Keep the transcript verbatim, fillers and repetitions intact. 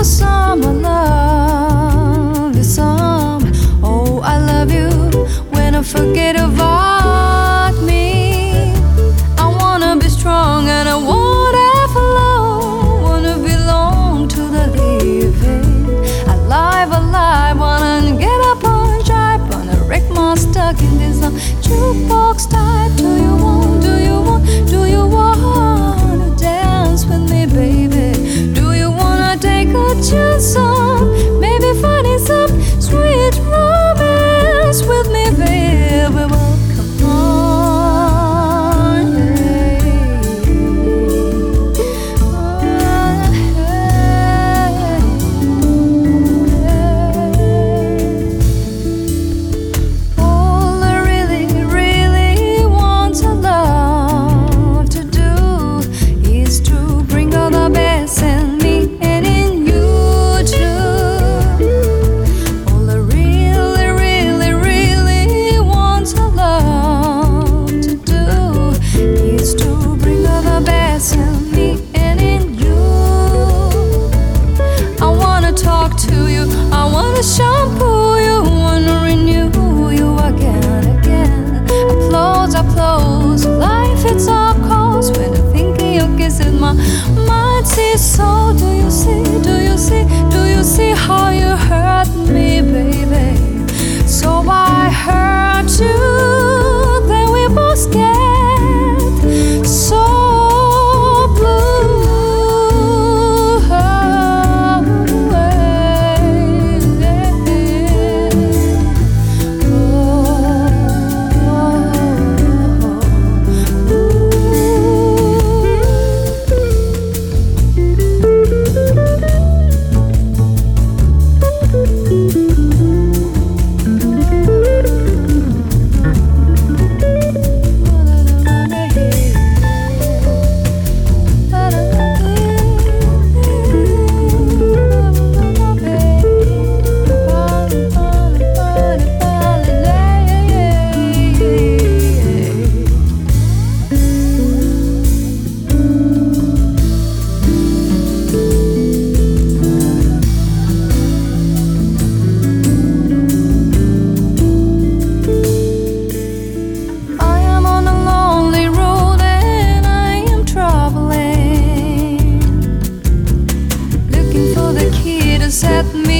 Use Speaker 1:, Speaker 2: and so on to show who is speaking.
Speaker 1: some, I love you some. Oh, I love you when I forget about me. I wanna be strong and I won't ever alone. Wanna belong to the living. Alive, alive, wanna get up on jive. Wanna wreck my stuck in this uh, jukebox type. Do you want, do you want, do you wanna dance with me, baby? Do you wanna take a chance on maybe finding some sweet romance with me, baby? Well, come on, yeah. All I really, really want to love to do is to bring out the best in me and in you too. All I really, really, really want to love to do is to bring out the best in me and in you. I wanna talk to you, I wanna shampoo you, wanna renew you again and again. Applause, applause, life it's our cause. When I think of your kisses, my mind sees so. Do you see, do you see, do you see how you hurt me, baby? So I hurt you, then we both get so blue. Set me